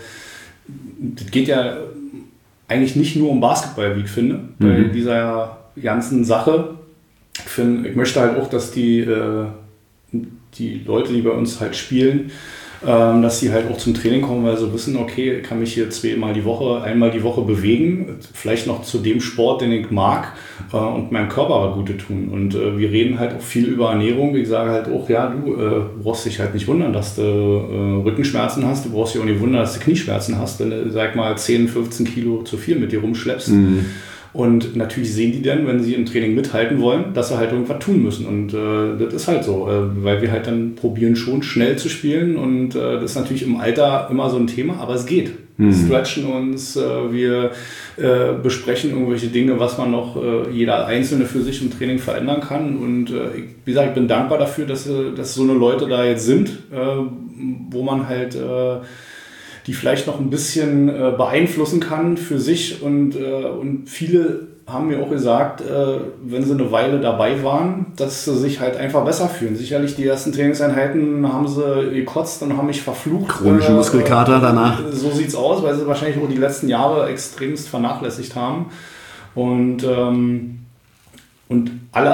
das geht ja eigentlich nicht nur um Basketball, wie ich finde, bei mhm. dieser ganzen Sache. Ich, find, ich möchte halt auch, dass die, äh, die Leute, die bei uns halt spielen, ähm, dass sie halt auch zum Training kommen, weil sie wissen, okay, ich kann mich hier zweimal die Woche, einmal die Woche bewegen, vielleicht noch zu dem Sport, den ich mag äh, und meinem Körper aber Gute tun. Und äh, wir reden halt auch viel über Ernährung. Ich sage halt auch, ja, du äh, brauchst dich halt nicht wundern, dass du äh, Rückenschmerzen hast, du brauchst dich auch nicht wundern, dass du Knieschmerzen hast, wenn du, sag mal, zehn, fünfzehn Kilo zu viel mit dir rumschleppst. Mhm. Und natürlich sehen die dann, wenn sie im Training mithalten wollen, dass sie halt irgendwas tun müssen. Und äh, das ist halt so, äh, weil wir halt dann probieren schon schnell zu spielen. Und äh, das ist natürlich im Alter immer so ein Thema, aber es geht. Wir mhm. stretchen uns, äh, wir äh, besprechen irgendwelche Dinge, was man noch äh, jeder Einzelne für sich im Training verändern kann. Und äh, ich, wie gesagt, ich bin dankbar dafür, dass, äh, dass so eine Leute da jetzt sind, äh, wo man halt äh, die vielleicht noch ein bisschen äh, beeinflussen kann für sich. Und, äh, und viele haben mir auch gesagt, äh, wenn sie eine Weile dabei waren, dass sie sich halt einfach besser fühlen. Sicherlich die ersten Trainingseinheiten haben sie gekotzt und haben mich verflucht. Chronische Muskelkater äh, danach. So sieht's aus, weil sie wahrscheinlich auch die letzten Jahre extremst vernachlässigt haben. Und, ähm, und alle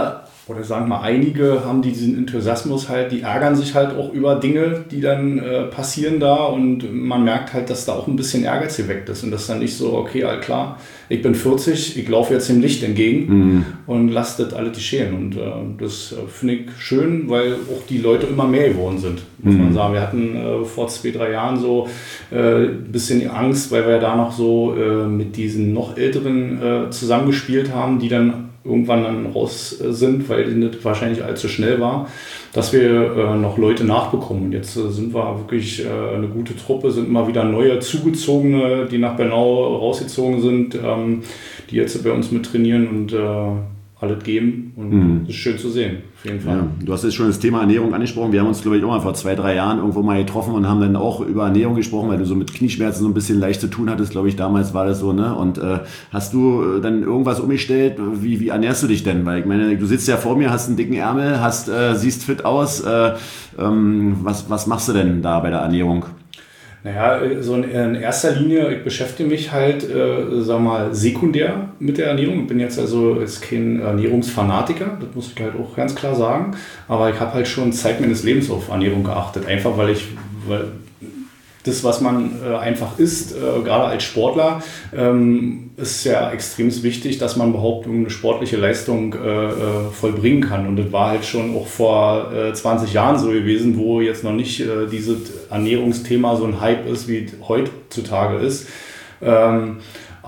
oder sagen wir mal, einige haben diesen Enthusiasmus halt, die ärgern sich halt auch über Dinge, die dann äh, passieren da und man merkt halt, dass da auch ein bisschen Ehrgeiz geweckt ist und das ist dann nicht so, okay, all klar, ich bin vierzig, ich laufe jetzt dem Licht entgegen mhm. und lasst das alle geschehen und äh, das äh, finde ich schön, weil auch die Leute immer mehr geworden sind, muss mhm. man sagen. Wir hatten äh, vor zwei, drei Jahren so äh, ein bisschen Angst, weil wir da noch so äh, mit diesen noch Älteren äh, zusammengespielt haben, die dann irgendwann dann raus sind, weil das wahrscheinlich allzu schnell war, dass wir äh, noch Leute nachbekommen. Und jetzt äh, sind wir wirklich äh, eine gute Truppe, sind immer wieder neue Zugezogene, die nach Bernau rausgezogen sind, ähm, die jetzt bei uns mit trainieren und äh, alles geben. Und mhm. das ist schön zu sehen, auf jeden Fall. Ja, du hast jetzt schon das Thema Ernährung angesprochen. Wir haben uns, glaube ich, auch mal vor zwei, drei Jahren irgendwo mal getroffen und haben dann auch über Ernährung gesprochen, weil du so mit Knieschmerzen so ein bisschen leicht zu tun hattest, glaube ich, damals war das so, ne? Und äh, hast du dann irgendwas umgestellt? Wie, wie ernährst du dich denn? Weil ich meine, du sitzt ja vor mir, hast einen dicken Ärmel, hast, äh, siehst fit aus. Äh, ähm, was, was machst du denn da bei der Ernährung? Naja, so in erster Linie, ich beschäftige mich halt, äh, sag mal, sekundär mit der Ernährung. Ich bin jetzt also jetzt kein Ernährungsfanatiker, das muss ich halt auch ganz klar sagen. Aber ich habe halt schon Zeit meines Lebens auf Ernährung geachtet. Einfach weil ich, weil das, was man äh, einfach isst, äh, gerade als Sportler, ähm, ist ja extrem wichtig, dass man überhaupt eine sportliche Leistung äh, äh, vollbringen kann. Und das war halt schon auch vor äh, zwanzig Jahren so gewesen, wo jetzt noch nicht äh, dieses Ernährungsthema so ein Hype ist, wie heutzutage ist. Ähm,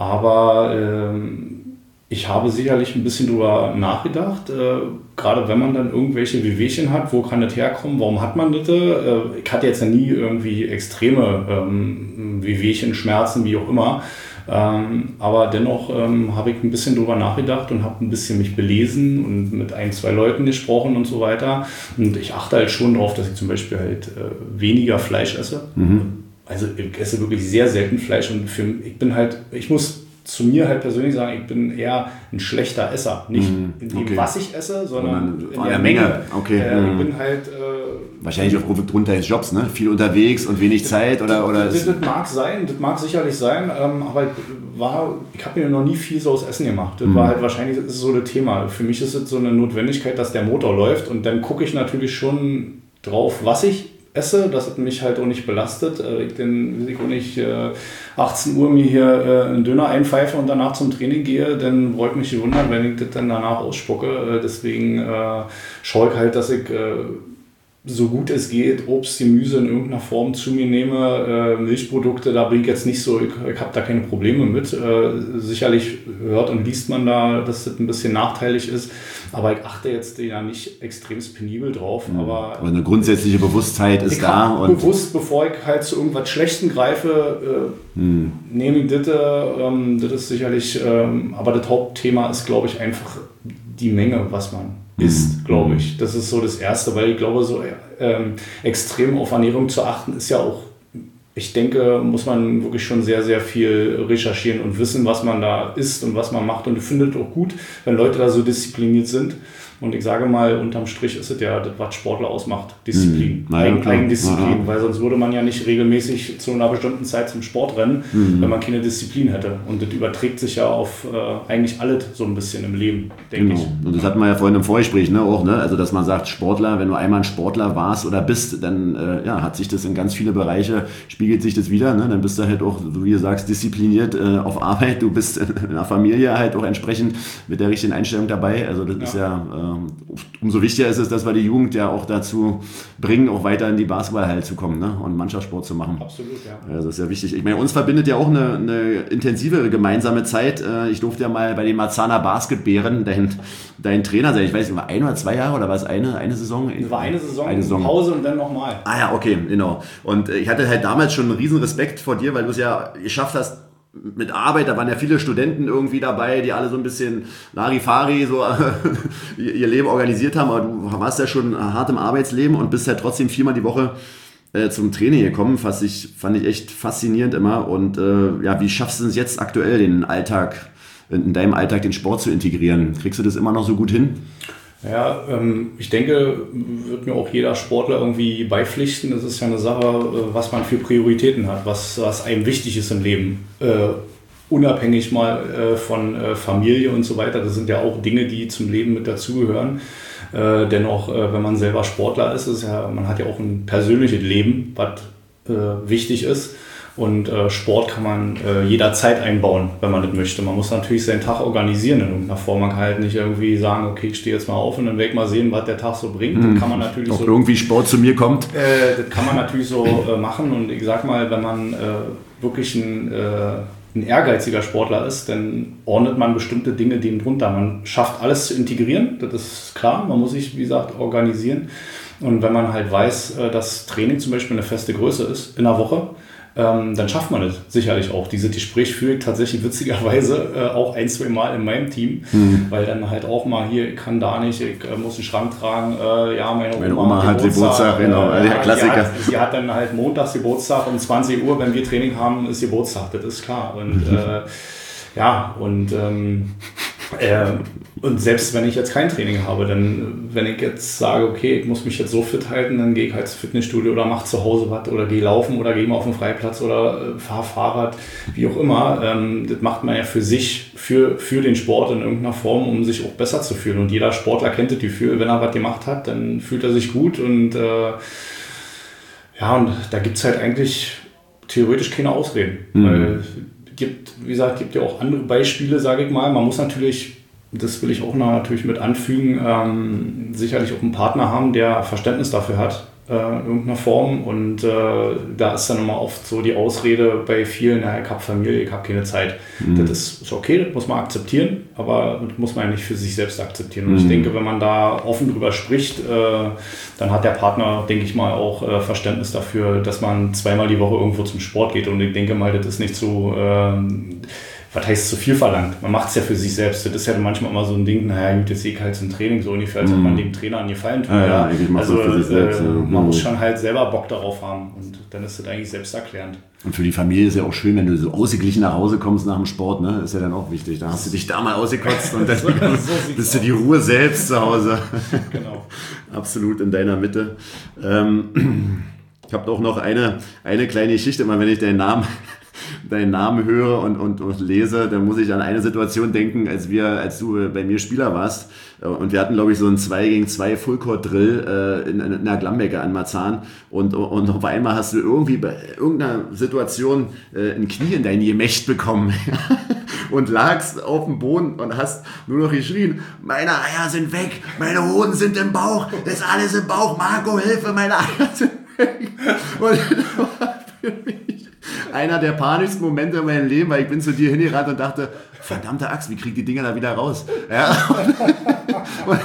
aber ähm, ich habe sicherlich ein bisschen drüber nachgedacht, äh, gerade wenn man dann irgendwelche Wehwehchen hat, wo kann das herkommen, warum hat man das? Äh, ich hatte jetzt ja nie irgendwie extreme ähm, Wehwehchen, Schmerzen, wie auch immer, ähm, aber dennoch ähm, habe ich ein bisschen drüber nachgedacht und habe ein bisschen mich belesen und mit ein, zwei Leuten gesprochen und so weiter und ich achte halt schon darauf, dass ich zum Beispiel halt äh, weniger Fleisch esse, mhm. also ich esse wirklich sehr selten Fleisch und für, ich bin halt, ich muss zu mir halt persönlich sagen, ich bin eher ein schlechter Esser. Nicht mm, in dem, okay. was ich esse, sondern in der Menge. Menge. Okay. Äh, ich bin halt... Äh, wahrscheinlich aufgrund deines Jobs, ne? Viel unterwegs und wenig Zeit oder... oder das, das, das mag sein, das mag sicherlich sein, ähm, aber ich, war, ich habe mir noch nie viel so aus Essen gemacht. Das mm. war halt wahrscheinlich, das ist so das Thema. Für mich ist es so eine Notwendigkeit, dass der Motor läuft und dann gucke ich natürlich schon drauf, was ich esse, dass es mich halt auch nicht belastet. Ich dann ich auch nicht äh, achtzehn Uhr mir hier äh, einen Döner einpfeife und danach zum Training gehe, dann wollte mich nicht wundern, wenn ich das dann danach ausspucke. Äh, deswegen äh, schaue ich halt, dass ich äh, so gut es geht, Obst, Gemüse in irgendeiner Form zu mir nehme. Äh, Milchprodukte, da bin ich jetzt nicht so, ich, ich habe da keine Probleme mit. Äh, sicherlich hört und liest man da, dass das ein bisschen nachteilig ist, aber ich achte jetzt ja nicht extrem penibel drauf. Mhm. Aber, aber eine grundsätzliche Bewusstheit ist da. Und bewusst, bevor ich halt zu irgendwas Schlechtem greife, äh, mhm. nehme ich das. Ähm, das ist sicherlich, ähm, aber das Hauptthema ist, glaube ich, einfach die Menge, was man ist, glaube ich. Das ist so das Erste, weil ich glaube, so ähm, extrem auf Ernährung zu achten, ist ja auch, ich denke, muss man wirklich schon sehr, sehr viel recherchieren und wissen, was man da isst und was man macht. Und ich finde es auch gut, wenn Leute da so diszipliniert sind. Und ich sage mal, unterm Strich ist es ja das, was Sportler ausmacht, Disziplin, mhm. Eigen, Eigendisziplin, weil sonst würde man ja nicht regelmäßig zu einer bestimmten Zeit zum Sport rennen, mhm. wenn man keine Disziplin hätte. Und das überträgt sich ja auf äh, eigentlich alles so ein bisschen im Leben, denke genau. ich. Und das hatten wir ja vorhin im Vorgespräch, ne, auch, ne? Also dass man sagt, Sportler, wenn du einmal ein Sportler warst oder bist, dann äh, ja, hat sich das in ganz viele Bereiche, spiegelt sich das wieder, ne? Dann bist du halt auch, so wie du sagst, diszipliniert äh, auf Arbeit, du bist in der Familie halt auch entsprechend mit der richtigen Einstellung dabei, also das ja. ist ja äh, umso wichtiger ist es, dass wir die Jugend ja auch dazu bringen, auch weiter in die Basketballhalle zu kommen, ne? Und Mannschaftssport zu machen. Absolut, ja. Also das ist ja wichtig. Ich meine, uns verbindet ja auch eine, eine intensive gemeinsame Zeit. Ich durfte ja mal bei den Marzahner Basketbären dein, dein Trainer sein. Ich weiß nicht, war ein oder zwei Jahre oder war es eine, eine Saison? Es war eine Saison, eine Saison. Pause und dann nochmal. Ah ja, okay, genau. Und ich hatte halt damals schon einen riesen Respekt vor dir, weil du es ja geschafft hast, mit Arbeit, da waren ja viele Studenten irgendwie dabei, die alle so ein bisschen Larifari so ihr Leben organisiert haben, aber du warst ja schon hart im Arbeitsleben und bist halt trotzdem viermal die Woche äh, zum Training gekommen, fand ich, fand ich echt faszinierend immer. Und äh, ja, wie schaffst du es jetzt aktuell, den Alltag, in deinem Alltag den Sport zu integrieren? Kriegst du das immer noch so gut hin? Ja, ähm, ich denke, wird mir auch jeder Sportler irgendwie beipflichten. Das ist ja eine Sache, was man für Prioritäten hat, was, was einem wichtig ist im Leben. Äh, unabhängig mal äh, von äh, Familie und so weiter. Das sind ja auch Dinge, die zum Leben mit dazugehören. Äh, dennoch, äh, wenn man selber Sportler ist, ist ja, man hat ja auch ein persönliches Leben, was äh, wichtig ist. Und äh, Sport kann man äh, jederzeit einbauen, wenn man das möchte. Man muss natürlich seinen Tag organisieren in irgendeiner Form. Man kann halt nicht irgendwie sagen, okay, ich stehe jetzt mal auf und dann werde ich mal sehen, was der Tag so bringt. Mhm. Das kann man natürlich Ob so, irgendwie Sport zu mir kommt. Äh, das kann man natürlich so äh, machen. Und ich sag mal, wenn man äh, wirklich ein, äh, ein ehrgeiziger Sportler ist, dann ordnet man bestimmte Dinge dem drunter. Man schafft alles zu integrieren, das ist klar. Man muss sich, wie gesagt, organisieren. Und wenn man halt weiß, äh, dass Training zum Beispiel eine feste Größe ist in der Woche, Ähm, dann schafft man es sicherlich auch. Diese Gespräche führe ich tatsächlich witzigerweise äh, auch ein, zwei Mal in meinem Team, mhm. weil dann halt auch mal hier, ich kann da nicht, ich äh, muss einen Schrank tragen, äh, ja, meine, meine Oma, Oma hat Geburtstag, genau, äh, der ja, Klassiker. Sie hat, sie hat dann halt montags Geburtstag um zwanzig Uhr, wenn wir Training haben, ist Geburtstag, das ist klar. Und mhm. äh, ja, und ähm, Äh, und selbst wenn ich jetzt kein Training habe, dann, wenn ich jetzt sage, okay, ich muss mich jetzt so fit halten, dann gehe ich halt ins Fitnessstudio oder mache zu Hause was oder gehe laufen oder gehe mal auf den Freiplatz oder äh, fahre Fahrrad, wie auch immer. Ähm, das macht man ja für sich, für, für den Sport in irgendeiner Form, um sich auch besser zu fühlen. Und jeder Sportler kennt das Gefühl, wenn er was gemacht hat, dann fühlt er sich gut. Und äh, ja, und da gibt es halt eigentlich theoretisch keine Ausreden. Mhm. Weil gibt, wie gesagt, gibt ja auch andere Beispiele, sage ich mal. Man muss natürlich, das will ich auch noch natürlich mit anfügen, ähm, sicherlich auch einen Partner haben, der Verständnis dafür hat, äh, in irgendeiner Form. Und äh, da ist dann immer oft so die Ausrede bei vielen, na, ich habe Familie, ich habe keine Zeit. Mhm. Das ist, ist okay, das muss man akzeptieren, aber das muss man ja nicht für sich selbst akzeptieren. Und mhm. ich denke, wenn man da offen drüber spricht, äh, dann hat der Partner, denke ich mal, auch äh, Verständnis dafür, dass man zweimal die Woche irgendwo zum Sport geht. Und ich denke mal, das ist nicht so, ähm, was heißt zu viel verlangt. Man macht es ja für sich selbst. Das ist ja manchmal immer so ein Ding, naja, gut, jetzt sehe ich halt zum Training, so ungefähr, als ob man dem Trainer einen Gefallen tut. Ja, ja. Ja, ich also für sich selbst, äh, ja. man muss schon halt selber Bock darauf haben. Und dann ist das eigentlich selbsterklärend. Und für die Familie ist ja auch schön, wenn du so ausgeglichen nach Hause kommst nach dem Sport, ne? Ist ja dann auch wichtig. Da hast du dich da mal ausgekotzt und dann so bist du die Ruhe selbst zu Hause. Genau. Absolut in deiner Mitte. Ähm, ich habe auch noch eine, eine kleine Geschichte, mal wenn ich deinen Namen, deinen Namen höre und, und, und lese, dann muss ich an eine Situation denken, als wir, als du bei mir Spieler warst. Und wir hatten, glaube ich, so einen zwei gegen zwei Fullcourt-Drill äh, in, in der Glambecker an Marzahn. Und, und auf einmal hast du irgendwie bei irgendeiner Situation äh, ein Knie in dein Gemächt bekommen. Und lagst auf dem Boden und hast nur noch geschrien, meine Eier sind weg, meine Hoden sind im Bauch, ist alles im Bauch, Marco, Hilfe, meine Eier sind weg. Und das war für mich einer der panischsten Momente in meinem Leben, weil ich bin zu dir hingerannt und dachte, verdammte Axt, wie krieg ich die Dinger da wieder raus? Ja. Und,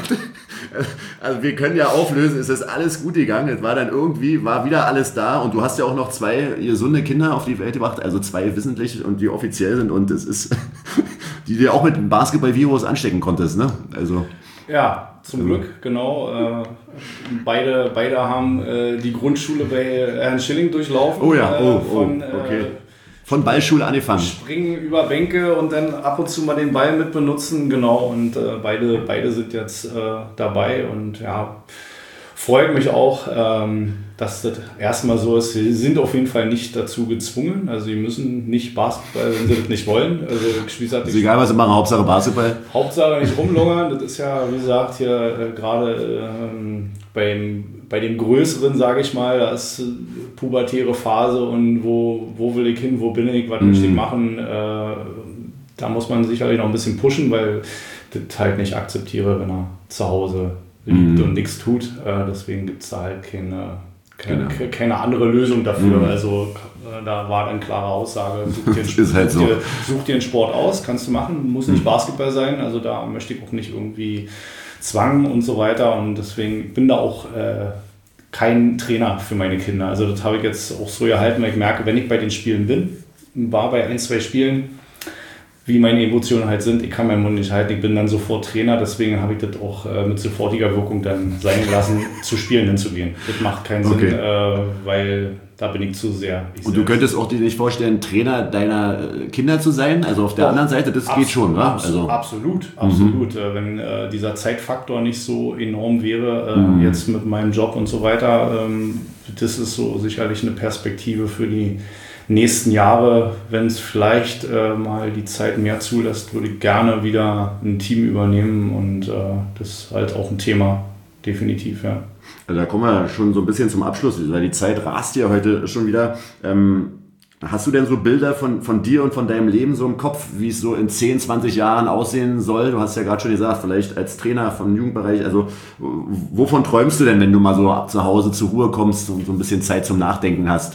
also wir können ja auflösen, es ist alles gut gegangen, es war dann irgendwie, war wieder alles da und du hast ja auch noch zwei gesunde Kinder auf die Welt gebracht, also zwei wissentlich und die offiziell sind und es ist, die dir auch mit dem Basketball-Virus anstecken konntest, ne? Also. Ja, zum also. Glück, genau. Äh, beide, beide haben äh, die Grundschule bei Herrn Schilling durchlaufen. Oh ja, oh, äh, von, oh, okay. Von Ballschule angefangen. Springen über Bänke und dann ab und zu mal den Ball mit benutzen, genau. Und äh, beide, beide sind jetzt äh, dabei und ja, freut mich auch, ähm, dass das erstmal so ist. Sie sind auf jeden Fall nicht dazu gezwungen. Also sie müssen nicht Basketball, wenn sie das nicht wollen. Also wie gesagt, ist egal, was sie machen, Hauptsache Basketball. Hauptsache nicht rumlungern. Das ist ja, wie gesagt, hier äh, gerade ähm, beim, bei dem Größeren, sage ich mal, da ist äh, pubertäre Phase und wo, wo will ich hin, wo bin ich, was mm. möchte ich machen. Äh, da muss man sicherlich noch ein bisschen pushen, weil ich das halt nicht akzeptiere, wenn er zu Hause liegt mm. und nichts tut. Äh, deswegen gibt es da halt keine... Keine, genau. keine andere Lösung dafür. Mhm. Also äh, da war dann klare Aussage, such dir, ist halt such, so. dir, such dir einen Sport aus, kannst du machen, muss nicht mhm. Basketball sein, also da möchte ich auch nicht irgendwie Zwang und so weiter und deswegen bin da auch äh, kein Trainer für meine Kinder. Also das habe ich jetzt auch so gehalten, weil ich merke, wenn ich bei den Spielen bin, war bei ein, zwei Spielen, wie meine Emotionen halt sind, ich kann meinen Mund nicht halten, ich bin dann sofort Trainer, deswegen habe ich das auch äh, mit sofortiger Wirkung dann sein gelassen, zu Spielen hinzugehen. Das macht keinen okay. Sinn, äh, weil da bin ich zu sehr. Ich und du könntest auch dir nicht vorstellen, Trainer deiner Kinder zu sein? Also auf der Doch, anderen Seite, das abs- geht schon, wa? Also absolut, absolut. Mhm. Wenn äh, dieser Zeitfaktor nicht so enorm wäre, äh, mhm. jetzt mit meinem Job und so weiter, ähm, das ist so sicherlich eine Perspektive für die nächsten Jahre, wenn es vielleicht äh, mal die Zeit mehr zulässt, würde ich gerne wieder ein Team übernehmen und äh, das ist halt auch ein Thema, definitiv, ja. Also da kommen wir schon so ein bisschen zum Abschluss, weil die Zeit rast ja heute schon wieder. Ähm, hast du denn so Bilder von, von dir und von deinem Leben so im Kopf, wie es so in zehn, zwanzig Jahren aussehen soll? Du hast ja gerade schon gesagt, vielleicht als Trainer vom Jugendbereich. Also wovon träumst du denn, wenn du mal so ab zu Hause zur Ruhe kommst und so ein bisschen Zeit zum Nachdenken hast?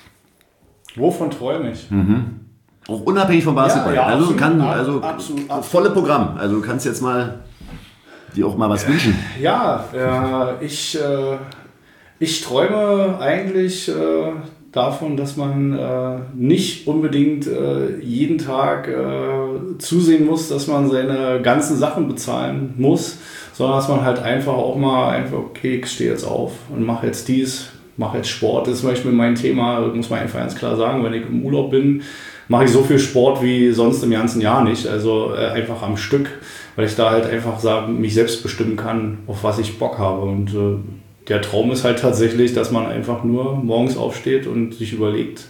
Wovon träume ich? Mhm. Auch unabhängig vom Basketball. Ja, ja, also absolut, kann also absolut, absolut. volle Programm. Also du kannst jetzt mal dir auch mal was wünschen. Ja, äh, ich, äh, ich träume eigentlich äh, davon, dass man äh, nicht unbedingt äh, jeden Tag äh, zusehen muss, dass man seine ganzen Sachen bezahlen muss, sondern dass man halt einfach auch mal einfach, okay, ich stehe jetzt auf und mache jetzt dies, mache jetzt Sport. Das ist zum Beispiel mein Thema, muss man einfach ganz klar sagen, wenn ich im Urlaub bin, mache ich so viel Sport wie sonst im ganzen Jahr nicht, also äh, einfach am Stück, weil ich da halt einfach sagen, mich selbst bestimmen kann, auf was ich Bock habe. Und äh, der Traum ist halt tatsächlich, dass man einfach nur morgens aufsteht und sich überlegt,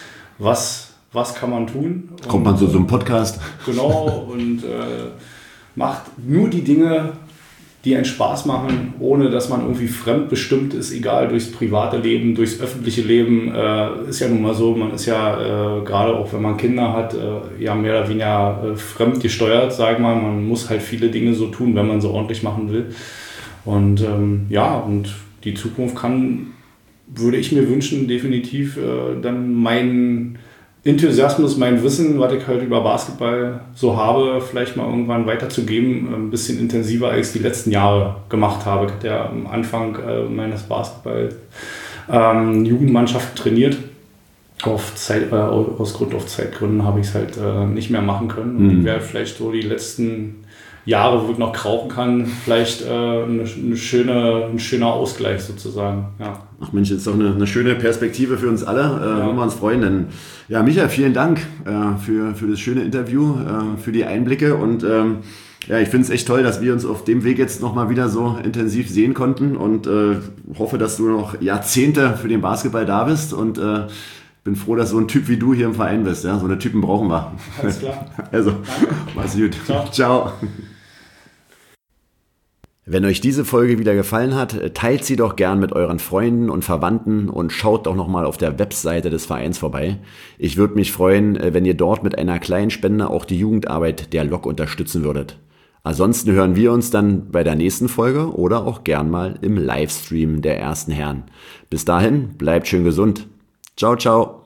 was, was kann man tun. Kommt und, man zu so einem Podcast? Genau, und äh, macht nur die Dinge, die einen Spaß machen, ohne dass man irgendwie fremdbestimmt ist, egal durchs private Leben, durchs öffentliche Leben. Äh, ist ja nun mal so, man ist ja äh, gerade auch, wenn man Kinder hat, äh, ja mehr oder weniger äh, fremd gesteuert, sag mal. Man muss halt viele Dinge so tun, wenn man so ordentlich machen will. Und ähm, ja, und die Zukunft kann, würde ich mir wünschen, definitiv äh, dann meinen Enthusiasmus, mein Wissen, was ich halt über Basketball so habe, vielleicht mal irgendwann weiterzugeben, ein bisschen intensiver als ich die letzten Jahre gemacht habe. Ich hatte ja am Anfang äh, meines Basketballs ähm, Jugendmannschaften trainiert. Auf Zeit, äh, aus Grund auf Zeitgründen habe ich es halt äh, nicht mehr machen können. Und mhm. ich werde vielleicht so die letzten Jahre, wo ich noch krauchen kann, vielleicht äh, eine, eine schöne, ein schöner Ausgleich sozusagen. Ja. Ach Mensch, das ist doch eine, eine schöne Perspektive für uns alle. Äh, ja. Würden wir uns freuen. Denn, ja, Micha, vielen Dank äh, für, für das schöne Interview, äh, für die Einblicke. Und ähm, ja, ich finde es echt toll, dass wir uns auf dem Weg jetzt nochmal wieder so intensiv sehen konnten. Und äh, hoffe, dass du noch Jahrzehnte für den Basketball da bist. Und äh, bin froh, dass so ein Typ wie du hier im Verein bist. Ja? So eine Typen brauchen wir. Alles klar. Also, mach's gut. Ciao. Ciao. Wenn euch diese Folge wieder gefallen hat, teilt sie doch gern mit euren Freunden und Verwandten und schaut doch nochmal auf der Webseite des Vereins vorbei. Ich würde mich freuen, wenn ihr dort mit einer kleinen Spende auch die Jugendarbeit der Lok unterstützen würdet. Ansonsten hören wir uns dann bei der nächsten Folge oder auch gern mal im Livestream der ersten Herren. Bis dahin, bleibt schön gesund. Ciao, ciao.